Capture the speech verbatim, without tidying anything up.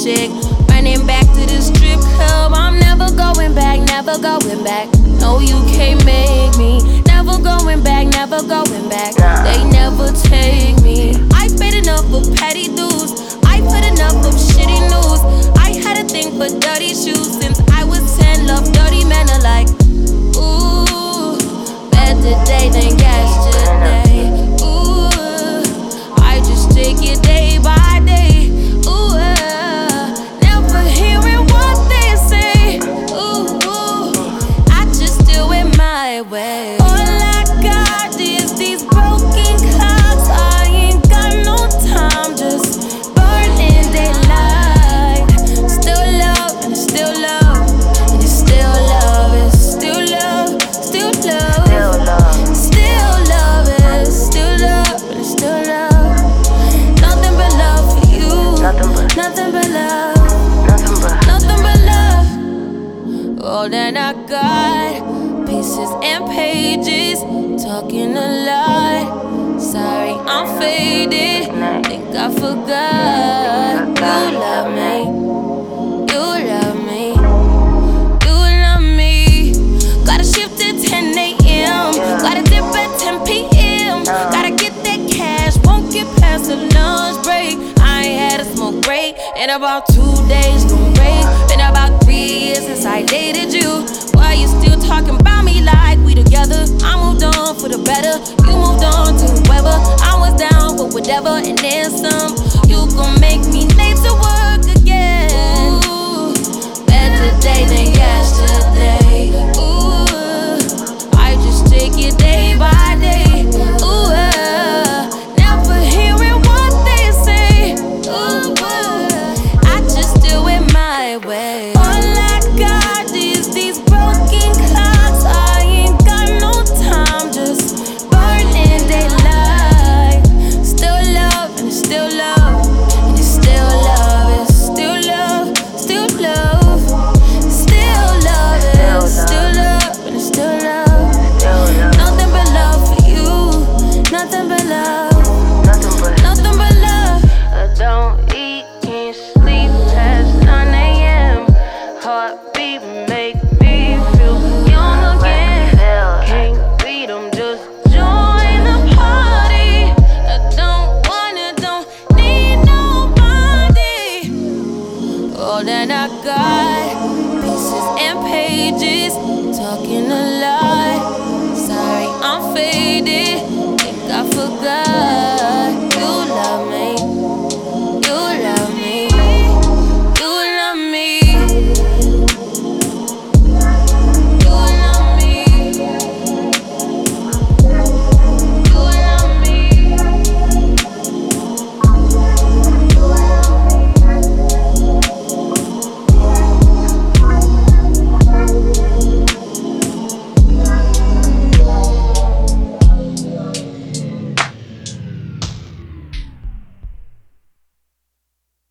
chick. Running back to the strip club. I'm never going back, never going back. No, you can't make me. Never going back, never going back. They never take me. I paid enough for petty dues. I put enough of shitty news. I had a thing for dirty shoes since I was ten. Love dirty men alike. Ooh, better day than yesterday. Ooh, I just take it day by day. Ooh, never hearing what they say. Ooh, I just do it my way. All I got is these broken clouds. I ain't got no time, just burning daylight. Still love and still love, and it's still love, it's still love, still love, still love, it's still love, and it's still love. Nothing but love for you, nothing but love, nothing but love. All that I got, pieces and pages, talking a lot. Sorry, I'm faded. Think I forgot. You love me, you love me, you love me. Gotta shift at ten a m, gotta dip at ten p m Gotta get that cash, won't get past the lunch break. I ain't had a smoke break in about two days, no break. Been about three years since I dated you. Why you still talking about me like we together? I moved on for the better, you moved on to whoever. I was down for whatever and then some. You gon' make me late to work again. Ooh, better day than yesterday. Ooh, I just take it day by day. Ooh, never hearing what they say. Ooh, I just do it my way. All I got is these broken clouds. I ain't got no time, just burning daylight. Still love and it's still love, and it's still love, it's still love, still love, still love, it's still love, and it's still love. Nothing but love for you, nothing but love, nothing but love. I don't eat, can't sleep past nine a m Heartbeat make me feel young again. Can't beat 'em, just join the party. I don't wanna, don't need nobody. All that I got, pieces and pages, talking a lot. Sorry, I'm faded. Think I forgot.